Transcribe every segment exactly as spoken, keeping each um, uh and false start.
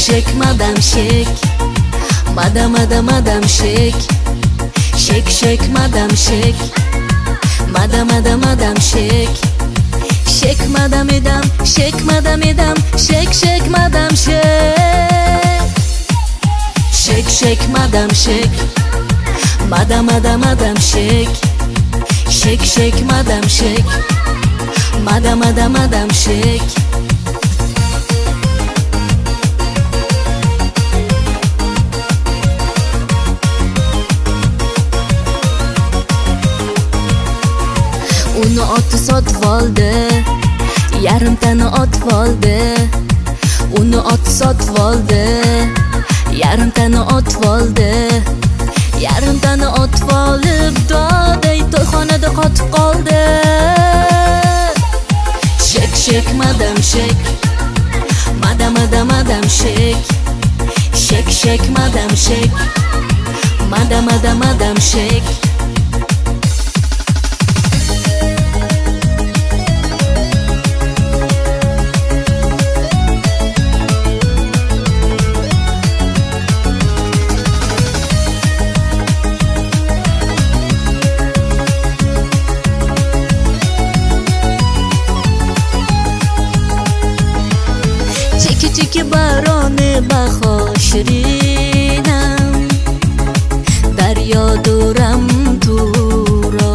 shek madam shek, madam madam madam shek, shek shek madam shek, madam madam madam shek, shek madam edam, shek madam edam, shek shek madam shek, shek shek madam shek, madam madam madam shek, shek shek madam shek, madam madam madam shek. Uni oti sotib oldi, yarimtani otib oldi. Uni oti sotib oldi, yarimtani otib oldi. Yarimtani otib olib, doday to'yxonada qotib qoldi. Shek shek madam shek, madam madam madam shek, shek shek madam shek, madam madam madam shek. Chiki chiki baroni baho shirinam, daryo duram turo.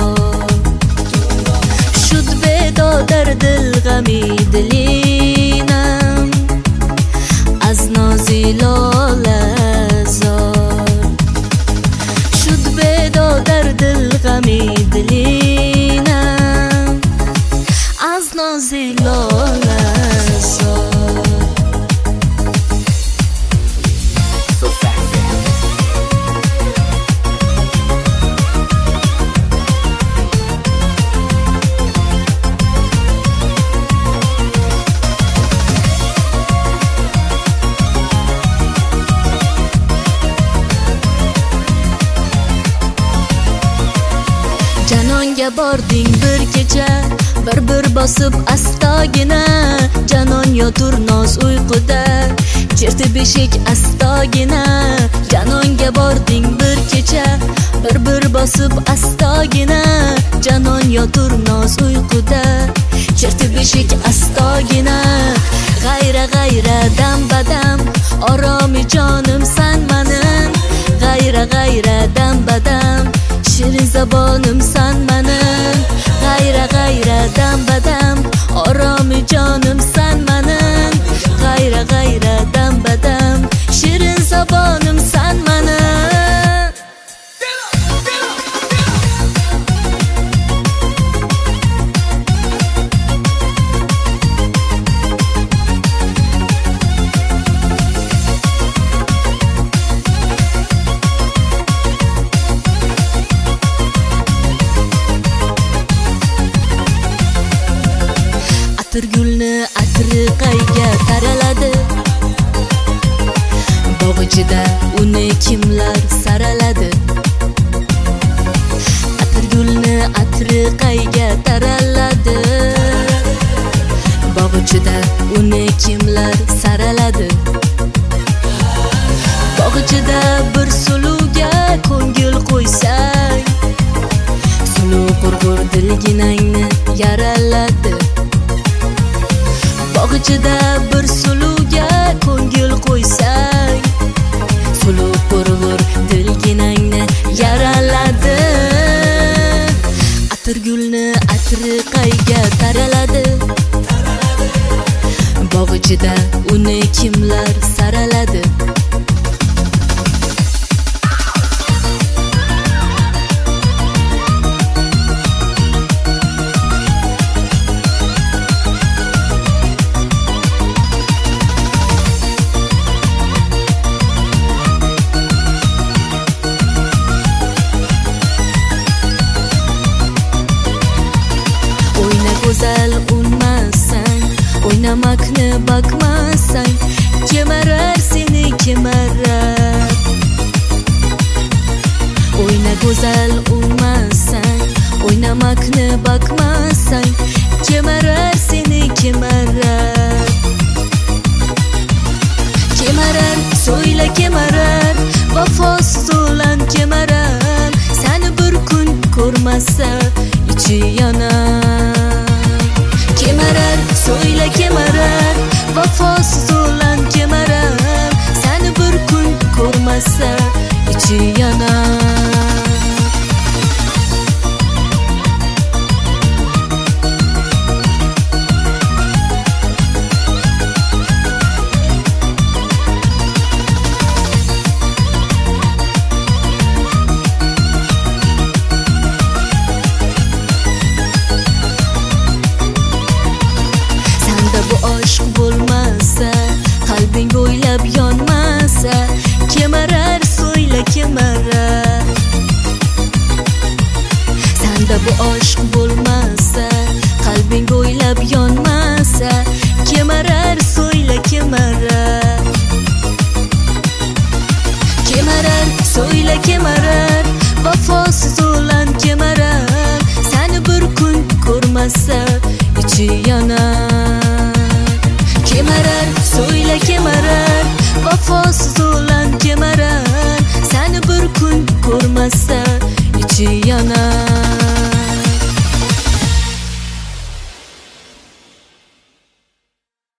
Shud bedo dar dil gami dilinam, az nozi lolazor. Shud bedo dar dil gami dilinam, az nozi lolazor. Janonga bording bir kecha, bir bir bosib astagina. Janon yotur noz uyquda, cherti beshik astagina. Janonga bording bir kecha, bir bir bosib astagina. Janon yotur noz uyquda, cherti beshik astagina. G'ayra g'ayra dam badam, oromi jonim san manim. G'ayra g'ayra dam badam, shirin zabonim san manim. G'ayra g'ayra dam badam, oromi jonim san manim. G'ayra g'ayra dam badam, shirin zabonim san manim. Atir gulni atri qayga taraladi, bog' ichida uni kimlar saraladi. Atir gulni atri qayga taraladi, bog' ichida uni kimlar saraladi. Bog' ichida bir suluga ko'ngil qo'ysang, suluv qurg'ur dilginangni yaraladi. Bog' ichida bir suluga ko'ngil qo'ysang, suluv qurg'ur dilginangni yaraladi. Atir gulni atri qayga taraladi, bog' ichida uni kimlar saraladi. Go'zal unmasang, o'ynamakni bakmasang, kemarar seni kemarar. O'yna go'zal unmasang, o'ynamakni bakmasang, kemarar seni kemarar. Kemarar so'yla kemarar, vafosiz o'lan kemarar, seni bir kun ko'rmasa ichi yonar. Kemarar, so'yla kemarar, vafosiz o'lan kemarar, seni bir kun ko'rmasa ichi yonar. Aşk bo'lmasa, qalbing bo'ylab yonmasa, kemarar, so'yla kemarar. Senda bu aşk bo'lmasa, qalbing bo'ylab yonmasa, kemarar, so'yla kemarar. Kemarar, so'yla kemarar, vafosiz o'lan kemarar, seni bir kun ko'rmasa ichi yonar. Kemarar, so'yla kemarar,